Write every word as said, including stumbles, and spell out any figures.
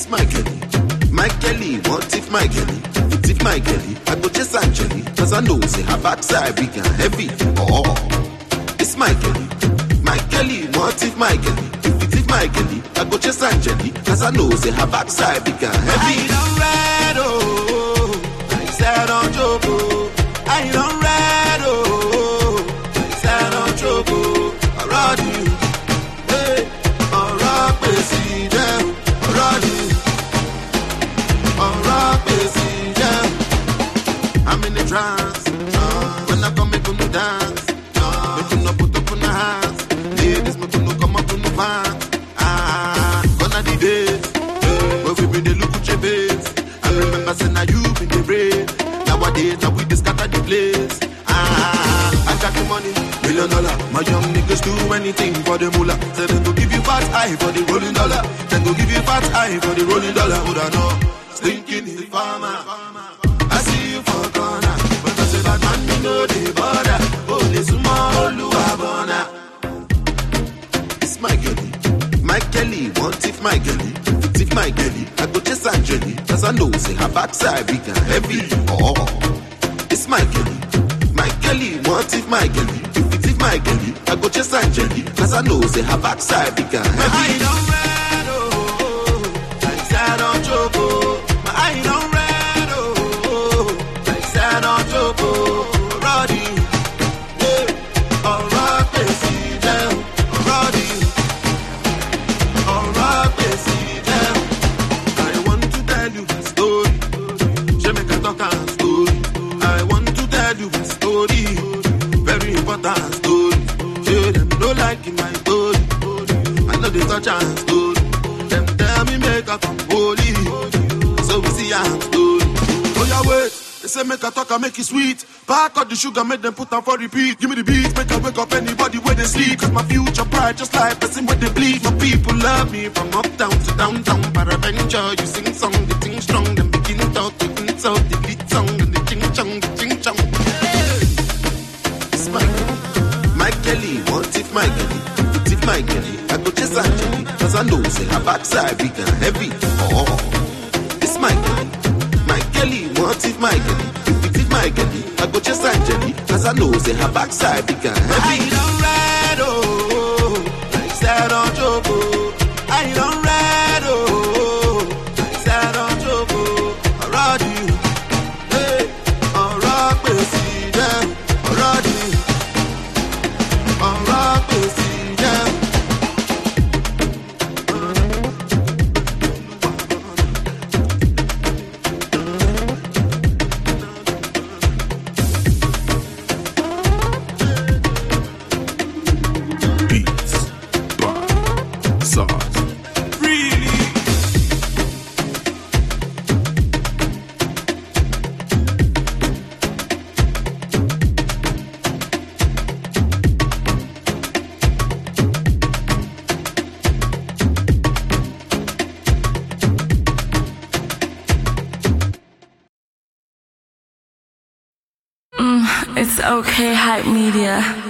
It's my Kelly, my Kelly, what if my Kelly? What if my Kelly? I go chase Angeli, cause I know say her backside big and heavy. Oh, it's my Kelly, my Kelly, what if my Kelly? If it's my Kelly, I go chase Angeli, cause I know say her backside big and heavy. I don't ride, oh, I said on joke, oh, I don't ride, oh, I said on joke, oh, I ride you, hey, I rock president, I ride you, I rock president. I'm in the trance, trance. When I come make you dance, trance. Make you no put up on the hands, ladies make you no come up on the pants. Ah, gonna the days, where we been the look at your face. I remember saying now you been the brave. Nowadays now we just scatter the place. Ah, I got the money, million dollar. My young niggas do anything for the moolah. Say they go give you fat eye for the rolling dollar. They go give you fat eye for the rolling dollar. Would I know? Stinking the farmer. I see you for corner, but I say that man me know the border. Oh, this small Luabona. It's my Kelly, my Kelly, what if my Kelly? What if my Kelly? I go chase Angeli, cause I know say her backside big and heavy. Oh, it's my Kelly, my Kelly, what if my Kelly? If it's my Kelly, I go chase Angeli, cause I know say her backside big and heavy. My eye don't red, oh, like sad on choco. My eye don't red, oh, like sad on choco. Roddy, yeah, alright, president, Roddy, alright, president. I want to tell you a story. She make a talk and story. I want to tell you a story. Very important story. Show them no like in my story. I know they touch and story. Them tell me make a come holy. So we see I'm story. Oh yeah, wait. They say make a talk and make it sweet. Pack out the sugar, make them put on for repeat. Give me the beat, make I wake up anybody where they sleep. Cause my future bright, just like person where they bleed. My people love me from uptown to downtown. Paraventure, you sing song, the thing strong. Then begin talk, the insult, the lead song. And the ching chong, the ching chong. It's my Kelly, my Kelly, what if my Kelly? What if my Kelly? I go chase Angeli, cause I know say her backside big and heavy. Oh, it's my Kelly, my Kelly, what if my Kelly? If it is my Kelly, I go chase Angeli, cause I know say her backside big and heavy. I don't ride, oh, like sad on choco. I don't ride, oh, like sad on choco. I ride you, hey, I rock president. I ride you, I rock president. It's okay, Hype Media.